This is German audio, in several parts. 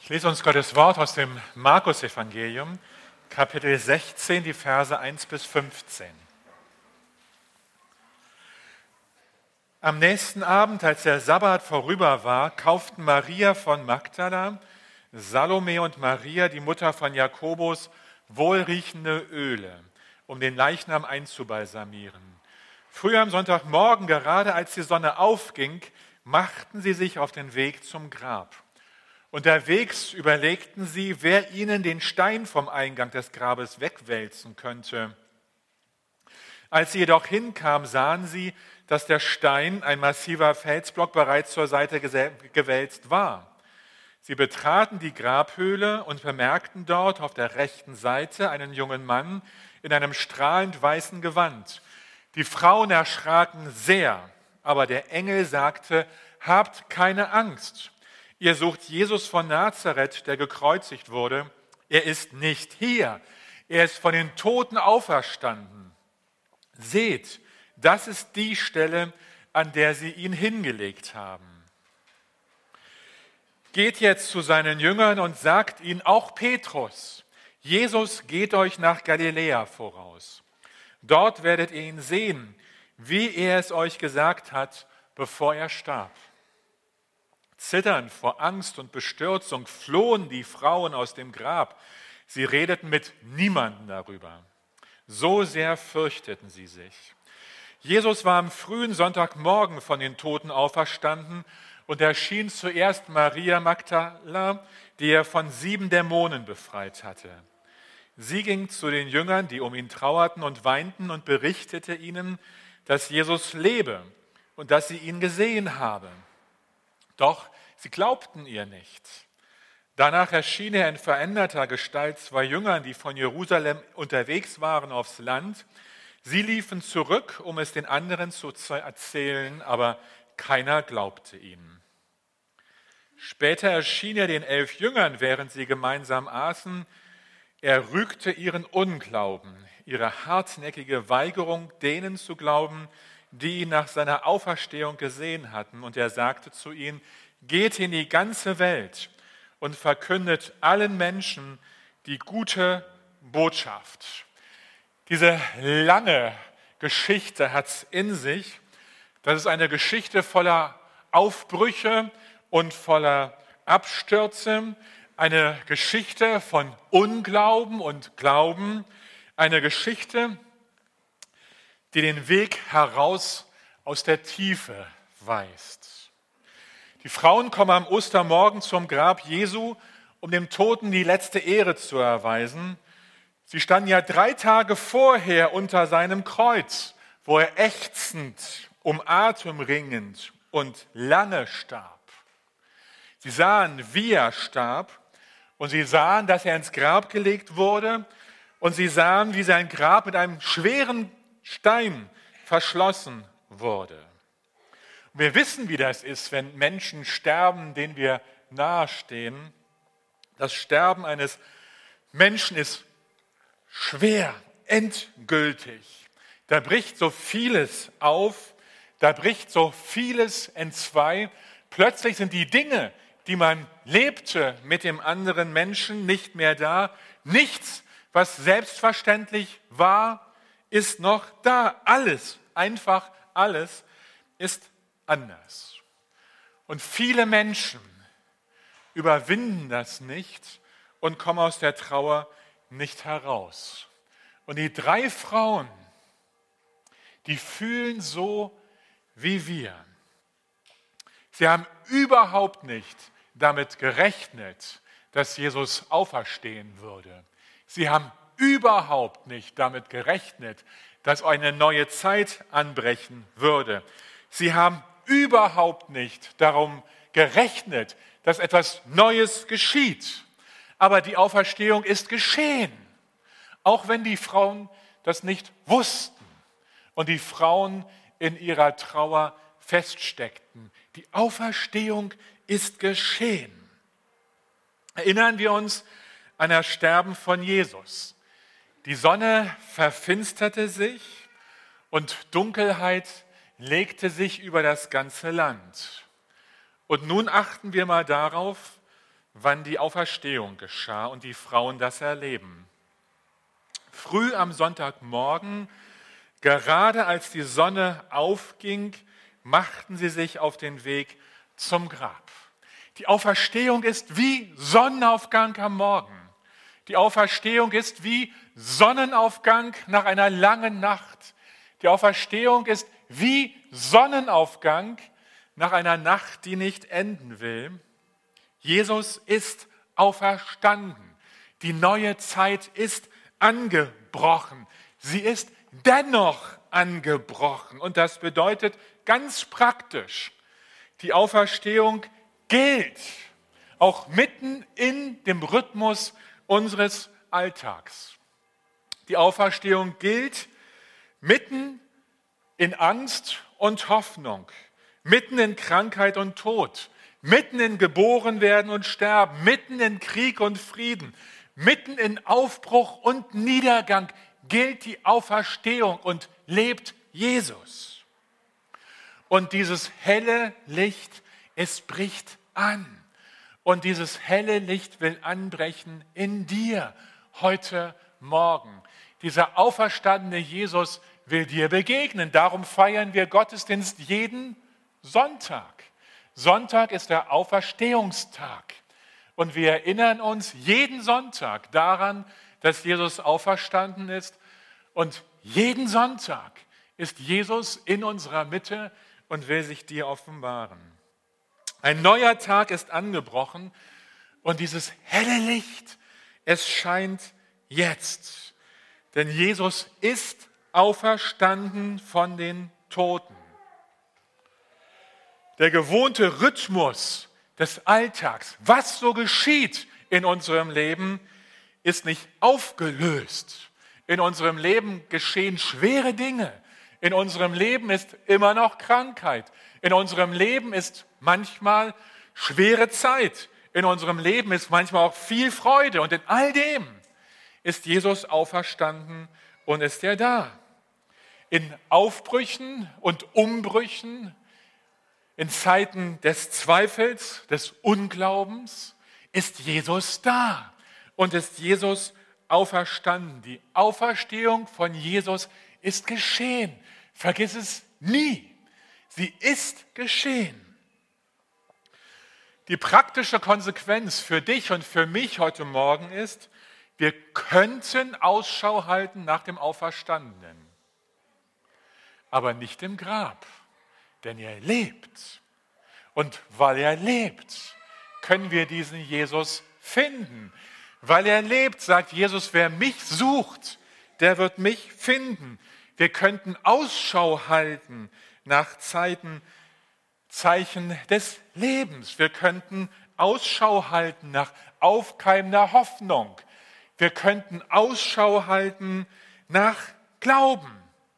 Ich lese uns Gottes Wort aus dem Markus-Evangelium, Kapitel 16, die Verse 1 bis 15. Am nächsten Abend, als der Sabbat vorüber war, kauften Maria von Magdala, Salome und Maria, die Mutter von Jakobus, wohlriechende Öle, um den Leichnam einzubalsamieren. Früh am Sonntagmorgen, gerade als die Sonne aufging, machten sie sich auf den Weg zum Grab. Unterwegs überlegten sie, wer ihnen den Stein vom Eingang des Grabes wegwälzen könnte. Als sie jedoch hinkamen, sahen sie, dass der Stein, ein massiver Felsblock, bereits zur Seite gewälzt war. Sie betraten die Grabhöhle und bemerkten dort auf der rechten Seite einen jungen Mann in einem strahlend weißen Gewand. Die Frauen erschraken sehr, aber der Engel sagte: Habt keine Angst. Ihr sucht Jesus von Nazareth, der gekreuzigt wurde. Er ist nicht hier. Er ist von den Toten auferstanden. Seht, das ist die Stelle, an der sie ihn hingelegt haben. Geht jetzt zu seinen Jüngern und sagt ihnen, auch Petrus: Jesus geht euch nach Galiläa voraus. Dort werdet ihr ihn sehen, wie er es euch gesagt hat, bevor er starb. Zitternd vor Angst und Bestürzung flohen die Frauen aus dem Grab. Sie redeten mit niemandem darüber. So sehr fürchteten sie sich. Jesus war am frühen Sonntagmorgen von den Toten auferstanden und erschien zuerst Maria Magdala, die er von 7 Dämonen befreit hatte. Sie ging zu den Jüngern, die um ihn trauerten und weinten, und berichtete ihnen, dass Jesus lebe und dass sie ihn gesehen habe. Doch sie glaubten ihr nicht. Danach erschien er in veränderter Gestalt 2 Jüngern, die von Jerusalem unterwegs waren aufs Land. Sie liefen zurück, um es den anderen zu erzählen, aber keiner glaubte ihnen. Später erschien er den 11 Jüngern, während sie gemeinsam aßen. Er rügte ihren Unglauben, ihre hartnäckige Weigerung, denen zu glauben, die ihn nach seiner Auferstehung gesehen hatten. Und er sagte zu ihnen: Geht in die ganze Welt und verkündet allen Menschen die gute Botschaft. Diese lange Geschichte hat es in sich. Das ist eine Geschichte voller Aufbrüche und voller Abstürze. Eine Geschichte von Unglauben und Glauben. Eine Geschichte, die den Weg heraus aus der Tiefe weist. Die Frauen kommen am Ostermorgen zum Grab Jesu, um dem Toten die letzte Ehre zu erweisen. Sie standen ja 3 Tage vorher unter seinem Kreuz, wo er ächzend, um Atem ringend und lange starb. Sie sahen, wie er starb, und sie sahen, dass er ins Grab gelegt wurde, und sie sahen, wie sein Grab mit einem schweren Stein verschlossen wurde. Und wir wissen, wie das ist, wenn Menschen sterben, denen wir nahestehen. Das Sterben eines Menschen ist schwer, endgültig. Da bricht so vieles auf, da bricht so vieles entzwei. Plötzlich sind die Dinge, die man lebte mit dem anderen Menschen, nicht mehr da. Nichts, was selbstverständlich war, ist noch da. Alles, einfach alles ist anders. Und viele Menschen überwinden das nicht und kommen aus der Trauer nicht heraus. Und die 3 Frauen, die fühlen so wie wir. Sie haben überhaupt nicht damit gerechnet, dass Jesus auferstehen würde. Sie haben überhaupt nicht damit gerechnet, dass eine neue Zeit anbrechen würde. Sie haben überhaupt nicht darum gerechnet, dass etwas Neues geschieht. Aber die Auferstehung ist geschehen, auch wenn die Frauen das nicht wussten und die Frauen in ihrer Trauer feststeckten. Die Auferstehung ist geschehen. Erinnern wir uns an das Sterben von Jesus. Die Sonne verfinsterte sich und Dunkelheit legte sich über das ganze Land. Und nun achten wir mal darauf, wann die Auferstehung geschah und die Frauen das erleben. Früh am Sonntagmorgen, gerade als die Sonne aufging, machten sie sich auf den Weg zum Grab. Die Auferstehung ist wie Sonnenaufgang am Morgen. Die Auferstehung ist wie Sonnenaufgang nach einer langen Nacht. Die Auferstehung ist wie Sonnenaufgang nach einer Nacht, die nicht enden will. Jesus ist auferstanden. Die neue Zeit ist angebrochen. Sie ist dennoch angebrochen. Und das bedeutet ganz praktisch, die Auferstehung gilt, auch mitten in dem Rhythmus unseres Alltags. Die Auferstehung gilt mitten in Angst und Hoffnung, mitten in Krankheit und Tod, mitten in Geborenwerden und Sterben, mitten in Krieg und Frieden, mitten in Aufbruch und Niedergang gilt die Auferstehung und lebt Jesus. Und dieses helle Licht, es bricht an. Und dieses helle Licht will anbrechen in dir heute Morgen. Dieser auferstandene Jesus will dir begegnen. Darum feiern wir Gottesdienst jeden Sonntag. Sonntag ist der Auferstehungstag. Und wir erinnern uns jeden Sonntag daran, dass Jesus auferstanden ist. Und jeden Sonntag ist Jesus in unserer Mitte und will sich dir offenbaren. Ein neuer Tag ist angebrochen und dieses helle Licht, es scheint jetzt. Denn Jesus ist auferstanden von den Toten. Der gewohnte Rhythmus des Alltags, was so geschieht in unserem Leben, ist nicht aufgelöst. In unserem Leben geschehen schwere Dinge. In unserem Leben ist immer noch Krankheit. In unserem Leben ist manchmal schwere Zeit. In unserem Leben ist manchmal auch viel Freude. Und in all dem ist Jesus auferstanden und ist er da. In Aufbrüchen und Umbrüchen, in Zeiten des Zweifels, des Unglaubens, ist Jesus da und ist Jesus auferstanden. Die Auferstehung von Jesus ist geschehen. Vergiss es nie. Sie ist geschehen. Die praktische Konsequenz für dich und für mich heute Morgen ist, wir könnten Ausschau halten nach dem Auferstandenen, aber nicht im Grab, denn er lebt. Und weil er lebt, können wir diesen Jesus finden. Weil er lebt, sagt Jesus, wer mich sucht, der wird mich finden. Wir könnten Ausschau halten nach Zeichen des Lebens. Wir könnten Ausschau halten nach aufkeimender Hoffnung. Wir könnten Ausschau halten nach Glauben.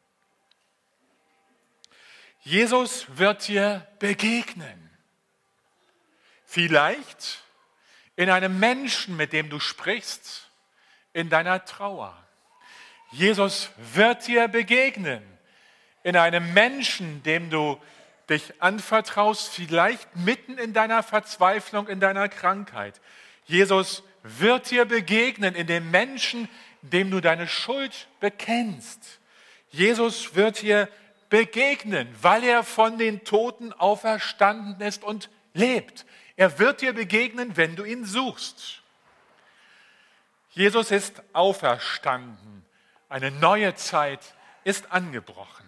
Jesus wird dir begegnen. Vielleicht in einem Menschen, mit dem du sprichst, in deiner Trauer. Jesus wird dir begegnen in einem Menschen, dem du dich anvertraust, vielleicht mitten in deiner Verzweiflung, in deiner Krankheit. Jesus wird dir begegnen in dem Menschen, dem du deine Schuld bekennst. Jesus wird dir begegnen, weil er von den Toten auferstanden ist und lebt. Er wird dir begegnen, wenn du ihn suchst. Jesus ist auferstanden. Eine neue Zeit ist angebrochen.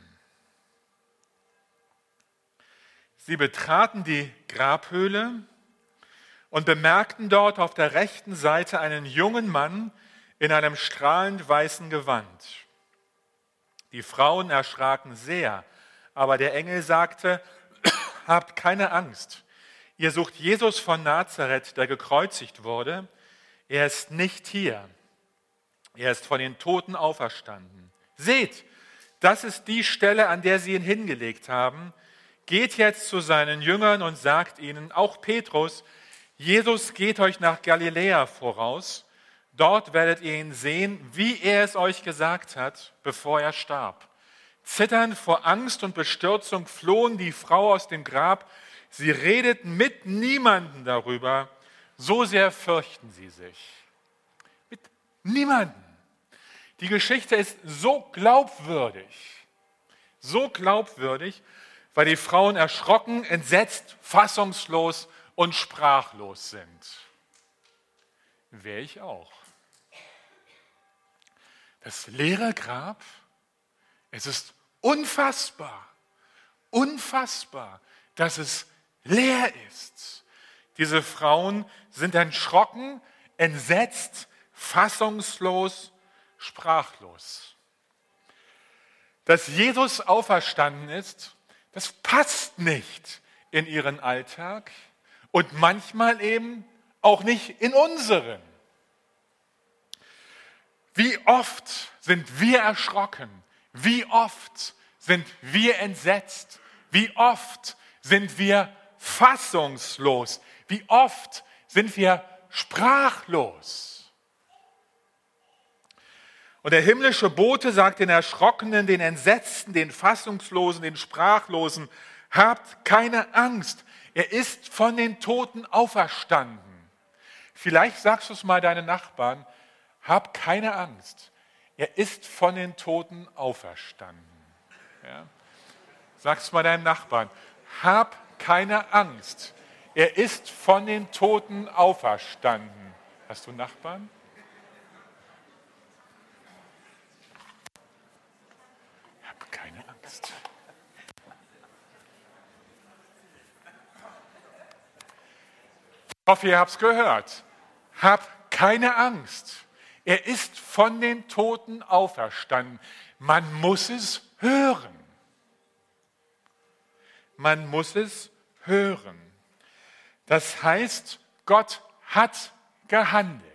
Sie betraten die Grabhöhle und bemerkten dort auf der rechten Seite einen jungen Mann in einem strahlend weißen Gewand. Die Frauen erschraken sehr, aber der Engel sagte, habt keine Angst. Ihr sucht Jesus von Nazareth, der gekreuzigt wurde. Er ist nicht hier. Er ist von den Toten auferstanden. Seht, das ist die Stelle, an der sie ihn hingelegt haben. Geht jetzt zu seinen Jüngern und sagt ihnen, auch Petrus, Jesus geht euch nach Galiläa voraus. Dort werdet ihr ihn sehen, wie er es euch gesagt hat, bevor er starb. Zitternd vor Angst und Bestürzung flohen die Frau aus dem Grab. Sie redeten mit niemandem darüber, so sehr fürchten sie sich. Mit niemandem. Die Geschichte ist so glaubwürdig, weil die Frauen erschrocken, entsetzt, fassungslos und sprachlos sind. Wäre ich auch. Das leere Grab, es ist unfassbar, dass es leer ist. Diese Frauen sind erschrocken, entsetzt, fassungslos, sprachlos. Dass Jesus auferstanden ist, das passt nicht in ihren Alltag und manchmal eben auch nicht in unseren. Wie oft sind wir erschrocken? Wie oft sind wir entsetzt? Wie oft sind wir fassungslos? Wie oft sind wir sprachlos? Und der himmlische Bote sagt den Erschrockenen, den Entsetzten, den Fassungslosen, den Sprachlosen, habt keine Angst, er ist von den Toten auferstanden. Vielleicht sagst du es mal deinen Nachbarn, hab keine Angst, er ist von den Toten auferstanden. Ja? Sag es mal deinem Nachbarn, hab keine Angst, er ist von den Toten auferstanden. Hast du Nachbarn? Hab keine Angst. Ich hoffe, ihr habt es gehört. Hab keine Angst. Er ist von den Toten auferstanden. Man muss es hören. Man muss es hören. Das heißt, Gott hat gehandelt.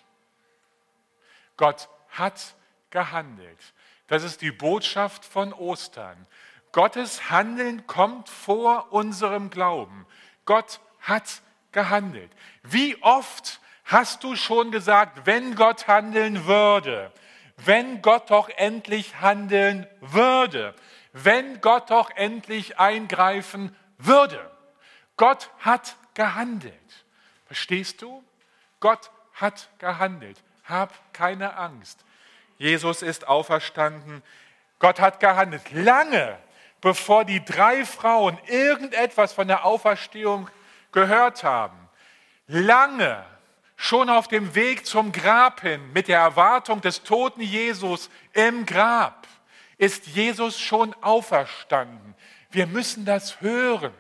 Gott hat gehandelt. Das ist die Botschaft von Ostern. Gottes Handeln kommt vor unserem Glauben. Gott hat gehandelt. Wie oft hast du schon gesagt, wenn Gott handeln würde, wenn Gott doch endlich handeln würde, wenn Gott doch endlich eingreifen würde. Gott hat gehandelt. Verstehst du? Gott hat gehandelt. Hab keine Angst. Jesus ist auferstanden. Gott hat gehandelt. Lange bevor die 3 Frauen irgendetwas von der Auferstehung gehört haben. Lange schon auf dem Weg zum Grab hin, mit der Erwartung des toten Jesus im Grab, ist Jesus schon auferstanden. Wir müssen das hören.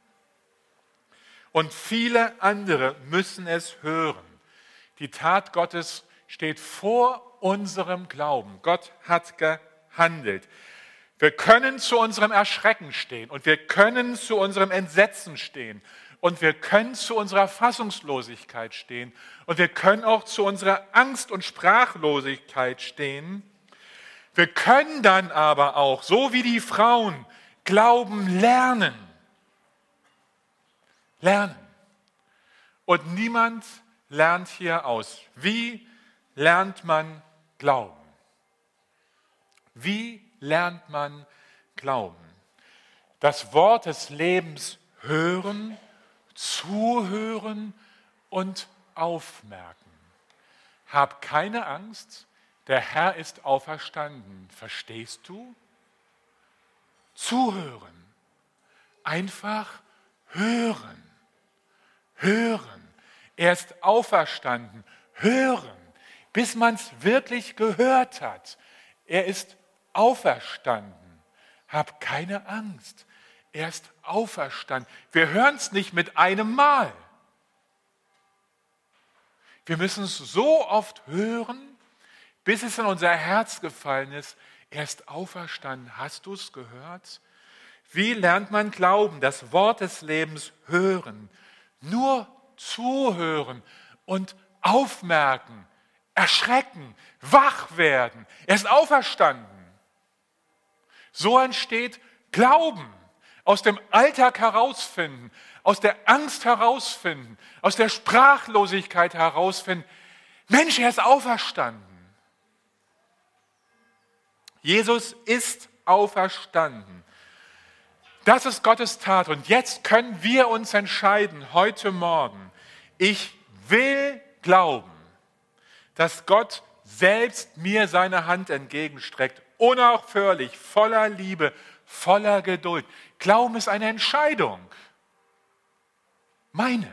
Und viele andere müssen es hören. Die Tat Gottes steht vor unserem Glauben. Gott hat gehandelt. Wir können zu unserem Erschrecken stehen und wir können zu unserem Entsetzen stehen und wir können zu unserer Fassungslosigkeit stehen und wir können auch zu unserer Angst und Sprachlosigkeit stehen. Wir können dann aber auch, so wie die Frauen, Glauben lernen. Lernen. Und niemand lernt hier aus. Wie lernt man Glauben? Wie lernt man Glauben? Das Wort des Lebens hören, zuhören und aufmerken. Hab keine Angst, der Herr ist auferstanden. Verstehst du? Zuhören. Einfach hören. Hören. Er ist auferstanden. Hören. Bis man es wirklich gehört hat. Er ist auferstanden. Hab keine Angst. Er ist auferstanden. Wir hören es nicht mit einem Mal. Wir müssen es so oft hören, bis es in unser Herz gefallen ist. Er ist auferstanden. Hast du es gehört? Wie lernt man Glauben? Das Wort des Lebens hören. Nur zuhören und aufmerken, erschrecken, wach werden. Er ist auferstanden. So entsteht Glauben. Aus dem Alltag herausfinden, aus der Angst herausfinden, aus der Sprachlosigkeit herausfinden. Mensch, er ist auferstanden. Jesus ist auferstanden. Das ist Gottes Tat. Und jetzt können wir uns entscheiden, heute Morgen, ich will glauben, dass Gott selbst mir seine Hand entgegenstreckt, unaufhörlich, voller Liebe, voller Geduld. Glauben ist eine Entscheidung. Meine.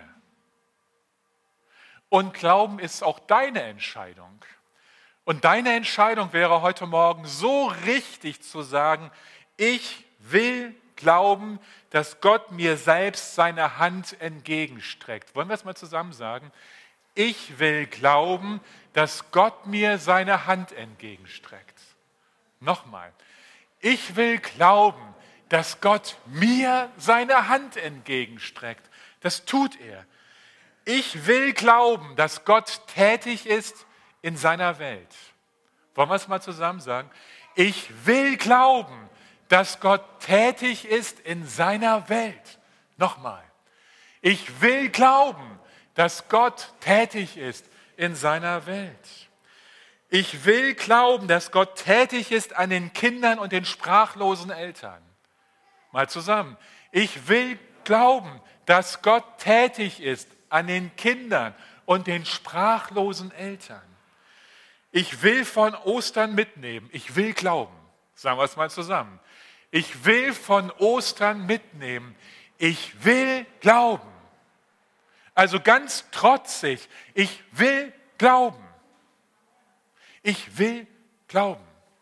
Und Glauben ist auch deine Entscheidung. Und deine Entscheidung wäre heute Morgen so richtig zu sagen, ich will glauben, dass Gott mir selbst seine Hand entgegenstreckt. Wollen wir es mal zusammen sagen? Ich will glauben, dass Gott mir seine Hand entgegenstreckt. Nochmal. Ich will glauben, dass Gott mir seine Hand entgegenstreckt. Das tut er. Ich will glauben, dass Gott tätig ist in seiner Welt. Wollen wir es mal zusammen sagen? Ich will glauben, dass Gott tätig ist in seiner Welt. Nochmal. Ich will glauben, dass Gott tätig ist in seiner Welt. Ich will glauben, dass Gott tätig ist an den Kindern und den sprachlosen Eltern. Mal zusammen. Ich will glauben, dass Gott tätig ist an den Kindern und den sprachlosen Eltern. Ich will von Ostern mitnehmen. Ich will glauben. Sagen wir es mal zusammen. Ich will von Ostern mitnehmen. Ich will glauben. Also ganz trotzig. Ich will glauben. Ich will glauben.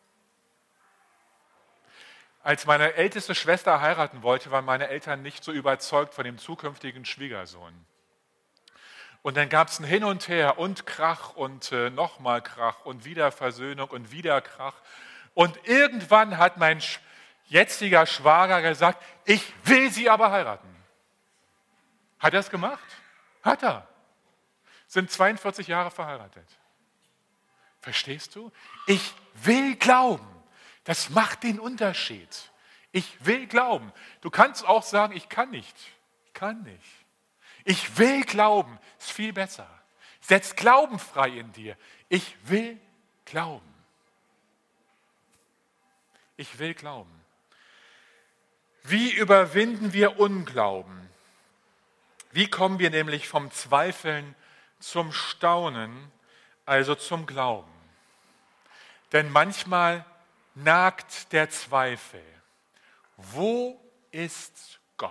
Als meine älteste Schwester heiraten wollte, waren meine Eltern nicht so überzeugt von dem zukünftigen Schwiegersohn. Und dann gab es ein Hin und Her und Krach und nochmal Krach und wieder Versöhnung und wieder Krach. Und irgendwann hat mein jetziger Schwager gesagt, ich will sie aber heiraten. Hat er es gemacht? Hat er. Sind 42 Jahre verheiratet. Verstehst du? Ich will glauben. Das macht den Unterschied. Ich will glauben. Du kannst auch sagen, ich kann nicht. Ich kann nicht. Ich will glauben. Ist viel besser. Setz Glauben frei in dir. Ich will glauben. Ich will glauben. Wie überwinden wir Unglauben? Wie kommen wir nämlich vom Zweifeln zum Staunen, also zum Glauben? Denn manchmal nagt der Zweifel. Wo ist Gott?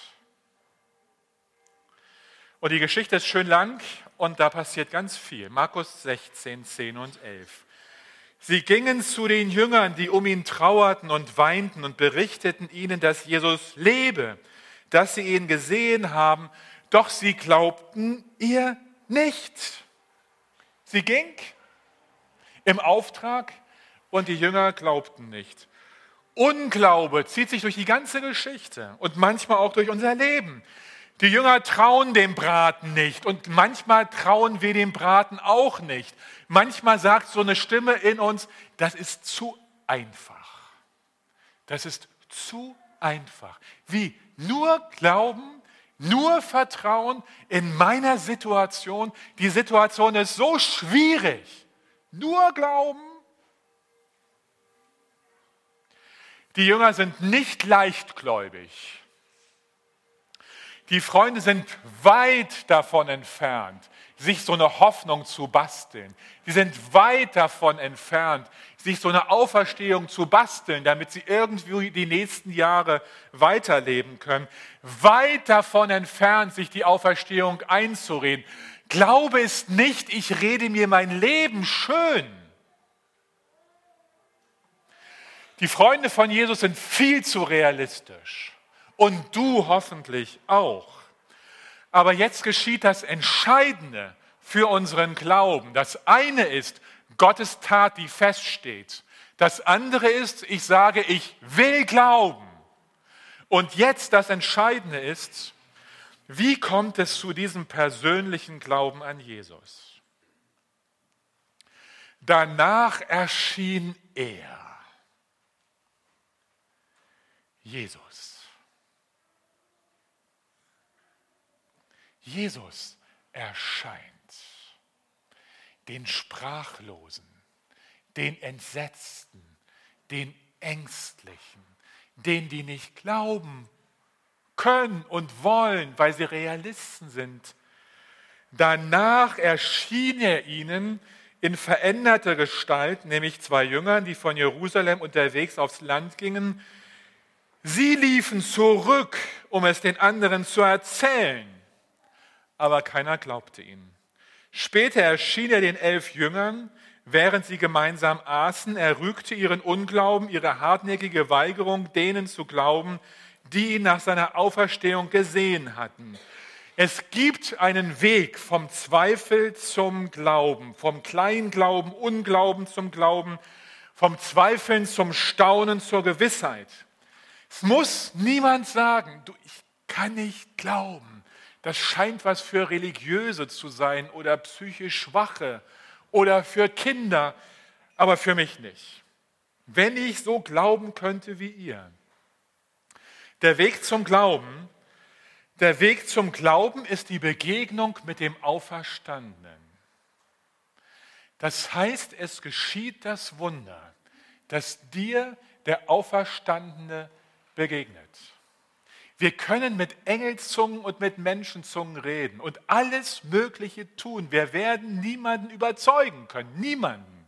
Und die Geschichte ist schön lang und da passiert ganz viel. Markus 16, 10 und 11. Sie gingen zu den Jüngern, die um ihn trauerten und weinten und berichteten ihnen, dass Jesus lebe, dass sie ihn gesehen haben, doch sie glaubten ihr nicht. Sie ging im Auftrag und die Jünger glaubten nicht. Unglaube zieht sich durch die ganze Geschichte und manchmal auch durch unser Leben. Die Jünger trauen dem Braten nicht und manchmal trauen wir dem Braten auch nicht. Manchmal sagt so eine Stimme in uns, das ist zu einfach. Das ist zu einfach. Wie? Nur glauben, nur vertrauen in meiner Situation. Die Situation ist so schwierig. Nur glauben. Die Jünger sind nicht leichtgläubig. Die Freunde sind weit davon entfernt, sich so eine Hoffnung zu basteln. Die sind weit davon entfernt, sich so eine Auferstehung zu basteln, damit sie irgendwie die nächsten Jahre weiterleben können. Weit davon entfernt, sich die Auferstehung einzureden. Glaube ist nicht, ich rede mir mein Leben schön. Die Freunde von Jesus sind viel zu realistisch. Und du hoffentlich auch. Aber jetzt geschieht das Entscheidende für unseren Glauben. Das eine ist Gottes Tat, die feststeht. Das andere ist, ich sage, ich will glauben. Und jetzt das Entscheidende ist, wie kommt es zu diesem persönlichen Glauben an Jesus? Danach erschien er, Jesus. Jesus erscheint den Sprachlosen, den Entsetzten, den Ängstlichen, denen, die nicht glauben können und wollen, weil sie Realisten sind. Danach erschien er ihnen in veränderter Gestalt, nämlich 2 Jüngern, die von Jerusalem unterwegs aufs Land gingen. Sie liefen zurück, um es den anderen zu erzählen, aber keiner glaubte ihnen. Später erschien er den 11 Jüngern, während sie gemeinsam aßen. Er rügte ihren Unglauben, ihre hartnäckige Weigerung, denen zu glauben, die ihn nach seiner Auferstehung gesehen hatten. Es gibt einen Weg vom Zweifel zum Glauben, vom Kleinglauben, Unglauben zum Glauben, vom Zweifeln zum Staunen, zur Gewissheit. Es muss niemand sagen, du, ich kann nicht glauben. Das scheint was für Religiöse zu sein oder psychisch Schwache oder für Kinder, aber für mich nicht. Wenn ich so glauben könnte wie ihr. Der Weg zum Glauben ist die Begegnung mit dem Auferstandenen. Das heißt, es geschieht das Wunder, dass dir der Auferstandene begegnet. Wir können mit Engelszungen und mit Menschenzungen reden und alles Mögliche tun. Wir werden niemanden überzeugen können, niemanden.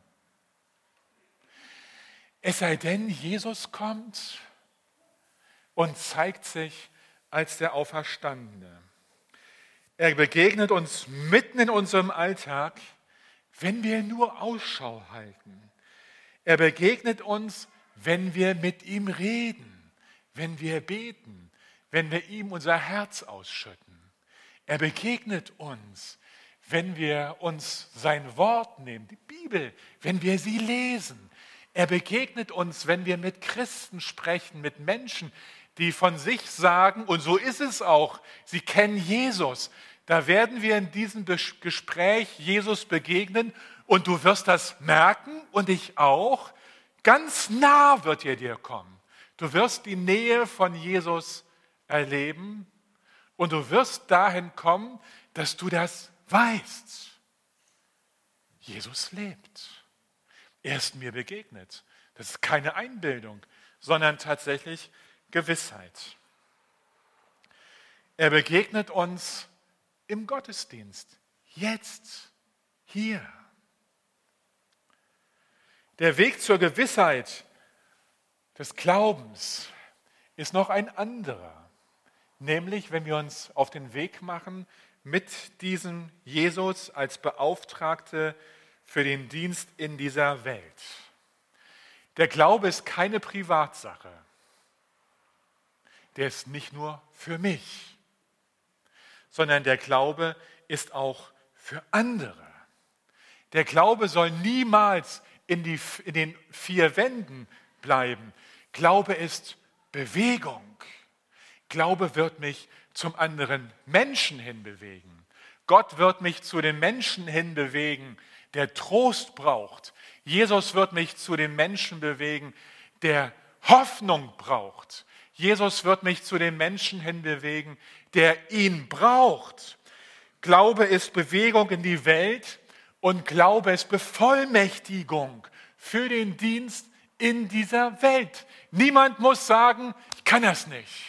Es sei denn, Jesus kommt und zeigt sich als der Auferstandene. Er begegnet uns mitten in unserem Alltag, wenn wir nur Ausschau halten. Er begegnet uns, wenn wir mit ihm reden, wenn wir beten, wenn wir ihm unser Herz ausschütten. Er begegnet uns, wenn wir uns sein Wort nehmen, die Bibel, wenn wir sie lesen. Er begegnet uns, wenn wir mit Christen sprechen, mit Menschen, die von sich sagen, und so ist es auch, sie kennen Jesus. Da werden wir in diesem Gespräch Jesus begegnen und du wirst das merken und ich auch. Ganz nah wird er dir kommen. Du wirst die Nähe von Jesus erleben und du wirst dahin kommen, dass du das weißt. Jesus lebt. Er ist mir begegnet. Das ist keine Einbildung, sondern tatsächlich Gewissheit. Er begegnet uns im Gottesdienst, jetzt, hier. Der Weg zur Gewissheit des Glaubens ist noch ein anderer, nämlich wenn wir uns auf den Weg machen mit diesem Jesus als Beauftragte für den Dienst in dieser Welt. Der Glaube ist keine Privatsache. Der ist nicht nur für mich, sondern der Glaube ist auch für andere. Der Glaube soll niemals in den 4 Wänden bleiben. Glaube ist Bewegung. Glaube wird mich zum anderen Menschen hinbewegen. Gott wird mich zu den Menschen hinbewegen, der Trost braucht. Jesus wird mich zu den Menschen bewegen, der Hoffnung braucht. Jesus wird mich zu den Menschen hinbewegen, der ihn braucht. Glaube ist Bewegung in die Welt und Glaube ist Bevollmächtigung für den Dienst in dieser Welt. Niemand muss sagen, ich kann das nicht.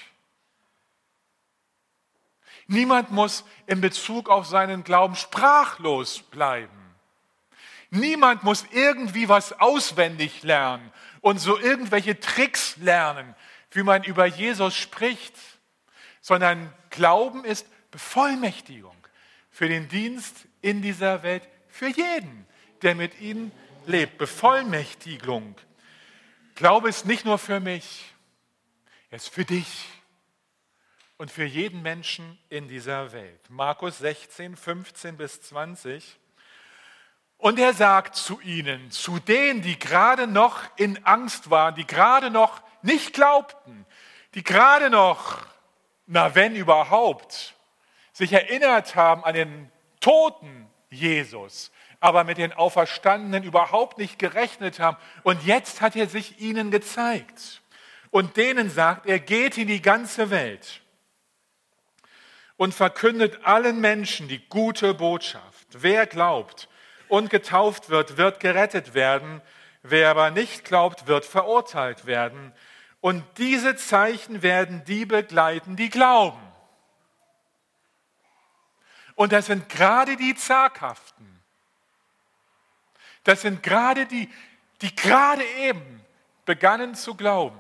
Niemand muss in Bezug auf seinen Glauben sprachlos bleiben. Niemand muss irgendwie was auswendig lernen und so irgendwelche Tricks lernen, wie man über Jesus spricht, sondern Glauben ist Bevollmächtigung für den Dienst in dieser Welt, für jeden, der mit ihm lebt. Bevollmächtigung. Glaube ist nicht nur für mich, er ist für dich und für jeden Menschen in dieser Welt. Markus 16, 15 bis 20. Und er sagt zu ihnen, zu denen, die gerade noch in Angst waren, die gerade noch nicht glaubten, die gerade noch, na wenn überhaupt, sich erinnert haben an den toten Jesus, aber mit den Auferstandenen überhaupt nicht gerechnet haben. Und jetzt hat er sich ihnen gezeigt. Und denen sagt er, geht in die ganze Welt und verkündet allen Menschen die gute Botschaft. Wer glaubt und getauft wird, wird gerettet werden. Wer aber nicht glaubt, wird verurteilt werden. Und diese Zeichen werden die begleiten, die glauben. Und das sind gerade die Zaghaften. Das sind gerade die gerade eben begannen zu glauben.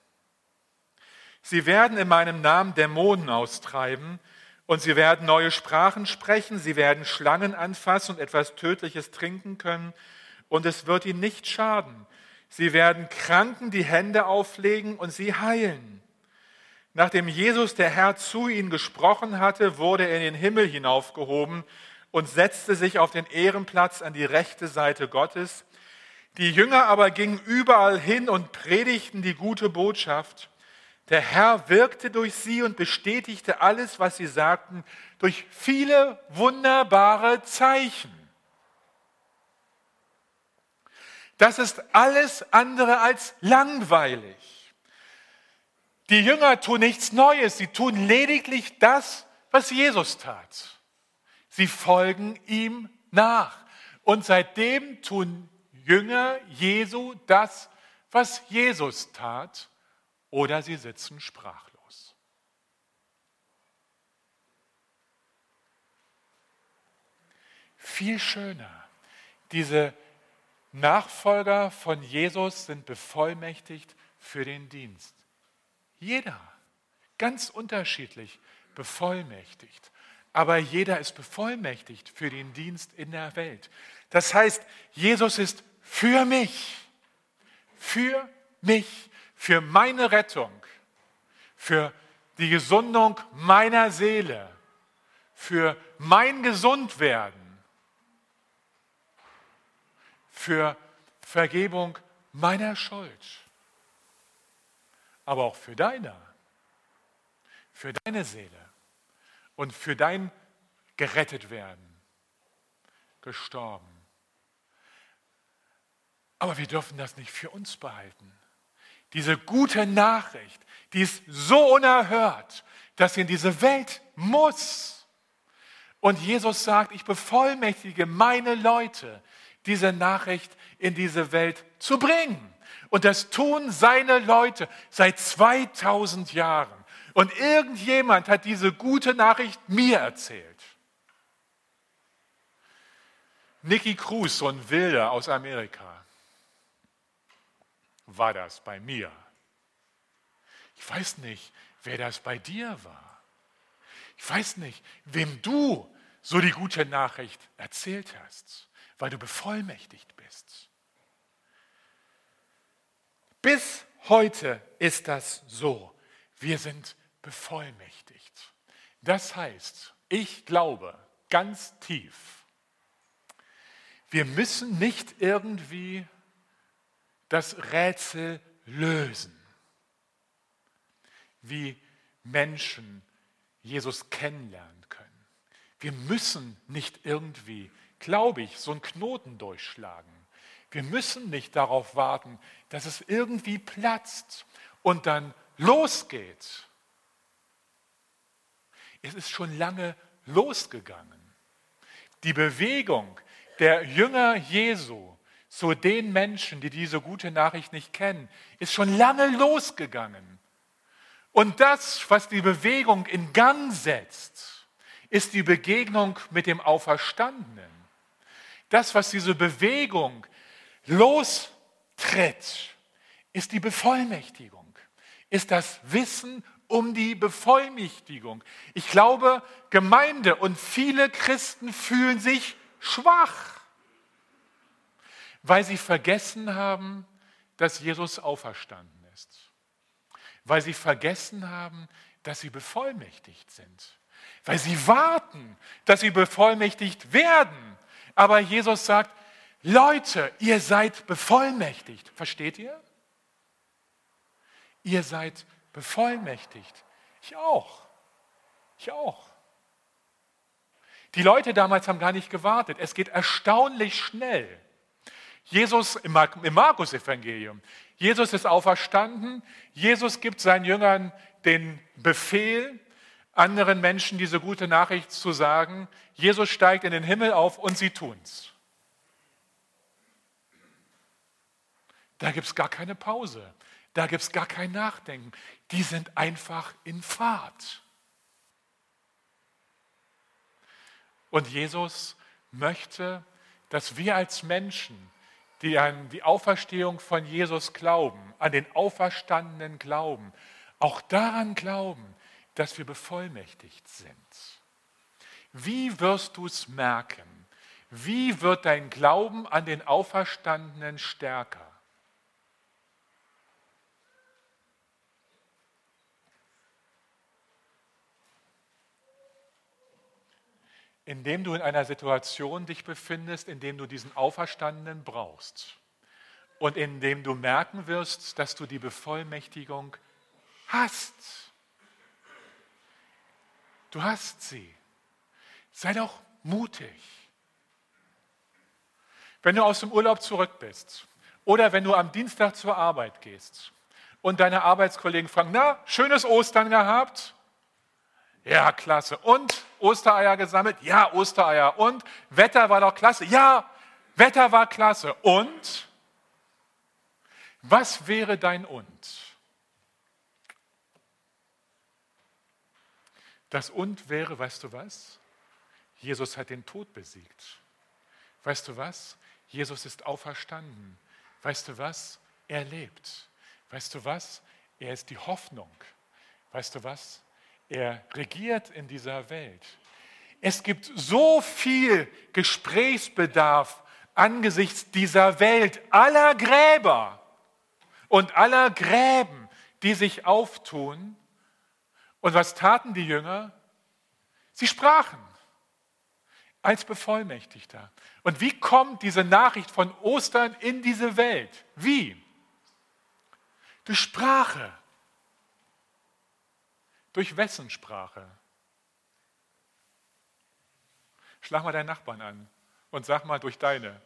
Sie werden in meinem Namen Dämonen austreiben und sie werden neue Sprachen sprechen, sie werden Schlangen anfassen und etwas Tödliches trinken können und es wird ihnen nicht schaden. Sie werden Kranken die Hände auflegen und sie heilen. Nachdem Jesus, der Herr, zu ihnen gesprochen hatte, wurde er in den Himmel hinaufgehoben und setzte sich auf den Ehrenplatz an die rechte Seite Gottes. Die Jünger aber gingen überall hin und predigten die gute Botschaft. Der Herr wirkte durch sie und bestätigte alles, was sie sagten, durch viele wunderbare Zeichen. Das ist alles andere als langweilig. Die Jünger tun nichts Neues, sie tun lediglich das, was Jesus tat. Sie folgen ihm nach. Und seitdem tun Jünger Jesu das, was Jesus tat, oder sie sitzen sprachlos. Viel schöner. Diese Nachfolger von Jesus sind bevollmächtigt für den Dienst. Jeder, ganz unterschiedlich, bevollmächtigt. Aber jeder ist bevollmächtigt für den Dienst in der Welt. Das heißt, Jesus ist für mich, für meine Rettung, für die Gesundung meiner Seele, für mein Gesundwerden, für Vergebung meiner Schuld, aber auch für deine Seele und für dein Gerettetwerden, gestorben. Aber wir dürfen das nicht für uns behalten. Diese gute Nachricht, die ist so unerhört, dass sie in diese Welt muss. Und Jesus sagt, ich bevollmächtige meine Leute, diese Nachricht in diese Welt zu bringen. Und das tun seine Leute seit 2000 Jahren. Und irgendjemand hat diese gute Nachricht mir erzählt. Nicky Cruz, so ein Wilder aus Amerika, war das bei mir. Ich weiß nicht, wer das bei dir war. Ich weiß nicht, wem du so die gute Nachricht erzählt hast, weil du bevollmächtigt bist. Bis heute ist das so. Wir sind bevollmächtigt. Das heißt, ich glaube ganz tief, wir müssen nicht irgendwie das Rätsel lösen, wie Menschen Jesus kennenlernen können. Wir müssen nicht irgendwie, glaube ich, so einen Knoten durchschlagen. Wir müssen nicht darauf warten, dass es irgendwie platzt und dann losgeht. Es ist schon lange losgegangen. Die Bewegung der Jünger Jesu zu den Menschen, die diese gute Nachricht nicht kennen, ist schon lange losgegangen. Und das, was die Bewegung in Gang setzt, ist die Begegnung mit dem Auferstandenen. Das, was diese Bewegung lostritt, ist die Bevollmächtigung, ist das Wissen um die Bevollmächtigung. Ich glaube, Gemeinde und viele Christen fühlen sich schwach, weil sie vergessen haben, dass Jesus auferstanden ist. Weil sie vergessen haben, dass sie bevollmächtigt sind. Weil sie warten, dass sie bevollmächtigt werden. Aber Jesus sagt, Leute, ihr seid bevollmächtigt. Versteht ihr? Ihr seid bevollmächtigt. Ich auch. Ich auch. Die Leute damals haben gar nicht gewartet. Es geht erstaunlich schnell. Jesus im Markus-Evangelium. Jesus ist auferstanden. Jesus gibt seinen Jüngern den Befehl, anderen Menschen diese gute Nachricht zu sagen. Jesus steigt in den Himmel auf und sie tun's. Da gibt es gar keine Pause. Da gibt es gar kein Nachdenken. Die sind einfach in Fahrt. Und Jesus möchte, dass wir als Menschen, die an die Auferstehung von Jesus glauben, an den Auferstandenen glauben, auch daran glauben, dass wir bevollmächtigt sind. Wie wirst du es merken? Wie wird dein Glauben an den Auferstandenen stärker? Indem du in einer Situation dich befindest, in dem du diesen Auferstandenen brauchst und indem du merken wirst, dass du die Bevollmächtigung hast. Du hast sie. Sei doch mutig. Wenn du aus dem Urlaub zurück bist oder wenn du am Dienstag zur Arbeit gehst und deine Arbeitskollegen fragen, na, schönes Ostern gehabt? Ja, klasse. Und Ostereier gesammelt? Ja, Ostereier. Und Wetter war doch klasse? Ja, Wetter war klasse. Und? Was wäre dein Und? Das Und wäre, weißt du was? Jesus hat den Tod besiegt. Weißt du was? Jesus ist auferstanden. Weißt du was? Er lebt. Weißt du was? Er ist die Hoffnung. Weißt du was? Er regiert in dieser Welt. Es gibt so viel Gesprächsbedarf angesichts dieser Welt, aller Gräber und aller Gräben, die sich auftun. Und was taten die Jünger? Sie sprachen als Bevollmächtigter. Und wie kommt diese Nachricht von Ostern in diese Welt? Wie? Durch Sprache. Durch wessen Sprache? Schlag mal deinen Nachbarn an und sag mal durch deine.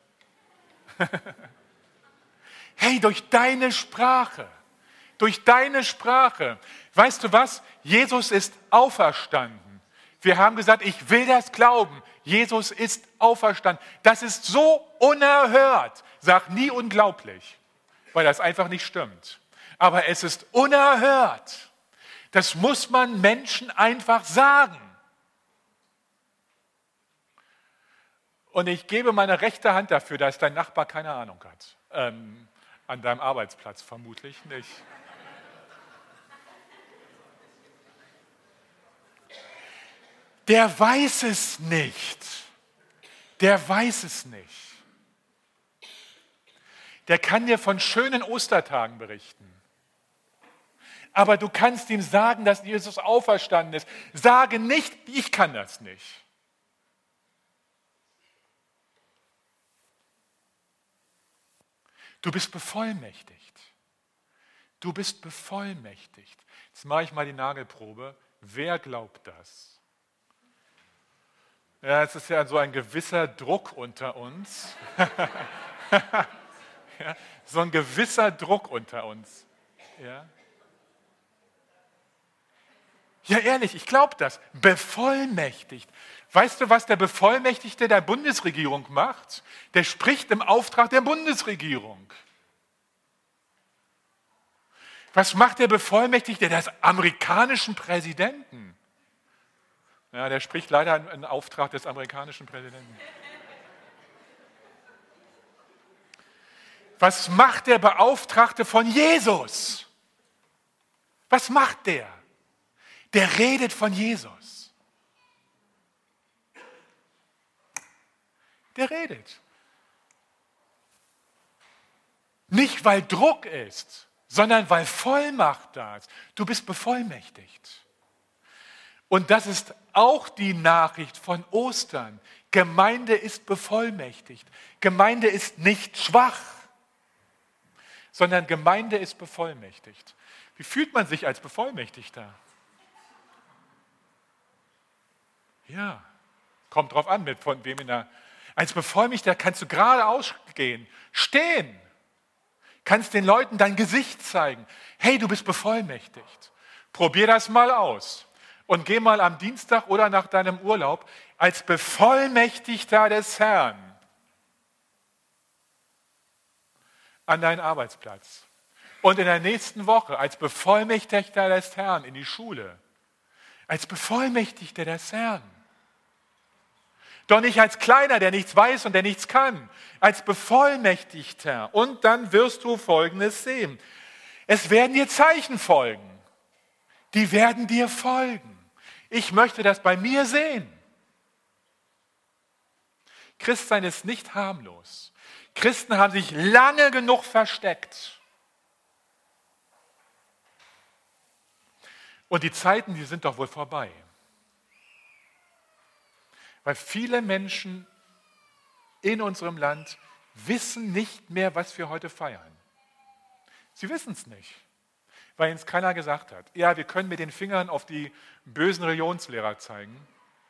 Hey, durch deine Sprache. Durch deine Sprache. Weißt du was? Jesus ist auferstanden. Wir haben gesagt, ich will das glauben. Jesus ist auferstanden. Das ist so unerhört. Sag nie unglaublich, weil das einfach nicht stimmt. Aber es ist unerhört. Das muss man Menschen einfach sagen. Und ich gebe meine rechte Hand dafür, dass dein Nachbar keine Ahnung hat. An deinem Arbeitsplatz vermutlich nicht. Der weiß es nicht. Der weiß es nicht. Der kann dir von schönen Ostertagen berichten. Aber du kannst ihm sagen, dass Jesus auferstanden ist. Sage nicht, ich kann das nicht. Du bist bevollmächtigt. Du bist bevollmächtigt. Jetzt mache ich mal die Nagelprobe. Wer glaubt das? Ja, es ist ja so ein gewisser Druck unter uns. Ja, so ein gewisser Druck unter uns. Ja. Ja, ehrlich, ich glaube das. Bevollmächtigt. Weißt du, was der Bevollmächtigte der Bundesregierung macht? Der spricht im Auftrag der Bundesregierung. Was macht der Bevollmächtigte des amerikanischen Präsidenten? Ja, der spricht leider im Auftrag des amerikanischen Präsidenten. Was macht der Beauftragte von Jesus? Was macht der? Der redet von Jesus. Der redet. Nicht, weil Druck ist, sondern weil Vollmacht da ist. Du bist bevollmächtigt. Und das ist auch die Nachricht von Ostern. Gemeinde ist bevollmächtigt. Gemeinde ist nicht schwach, sondern Gemeinde ist bevollmächtigt. Wie fühlt man sich als Bevollmächtigter? Ja, kommt drauf an, mit von wem als Bevollmächtigter kannst du geradeaus gehen, stehen, kannst den Leuten dein Gesicht zeigen. Hey, du bist bevollmächtigt. Probier das mal aus und geh mal am Dienstag oder nach deinem Urlaub als Bevollmächtigter des Herrn an deinen Arbeitsplatz. Und in der nächsten Woche als Bevollmächtigter des Herrn in die Schule. Als Bevollmächtigter des Herrn. Doch nicht als Kleiner, der nichts weiß und der nichts kann, als Bevollmächtigter. Und dann wirst du Folgendes sehen. Es werden dir Zeichen folgen. Die werden dir folgen. Ich möchte das bei mir sehen. Christsein ist nicht harmlos. Christen haben sich lange genug versteckt. Und die Zeiten, die sind doch wohl vorbei. Weil viele Menschen in unserem Land wissen nicht mehr, was wir heute feiern. Sie wissen es nicht, weil ihnen es keiner gesagt hat. Ja, wir können mit den Fingern auf die bösen Religionslehrer zeigen,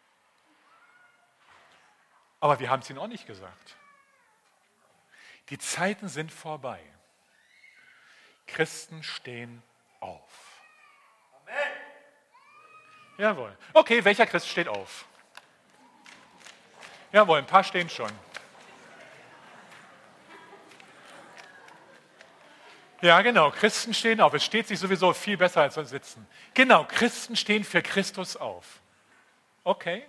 aber wir haben es ihnen auch nicht gesagt. Die Zeiten sind vorbei. Christen stehen auf. Amen. Jawohl. Okay, welcher Christ steht auf? Jawohl, ein paar stehen schon. Ja, genau, Christen stehen auf. Es steht sich sowieso viel besser als sonst sitzen. Genau, Christen stehen für Christus auf. Okay.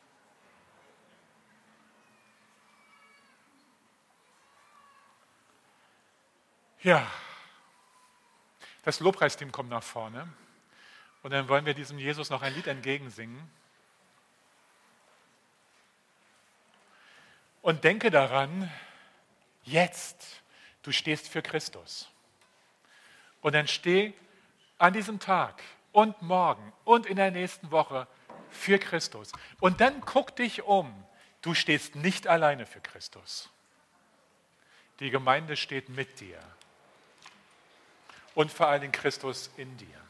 Ja, das Lobpreisteam kommt nach vorne und dann wollen wir diesem Jesus noch ein Lied entgegensingen. Und denke daran, jetzt, du stehst für Christus. Und dann steh an diesem Tag und morgen und in der nächsten Woche für Christus. Und dann guck dich um, du stehst nicht alleine für Christus. Die Gemeinde steht mit dir. Und vor allen Dingen Christus in dir.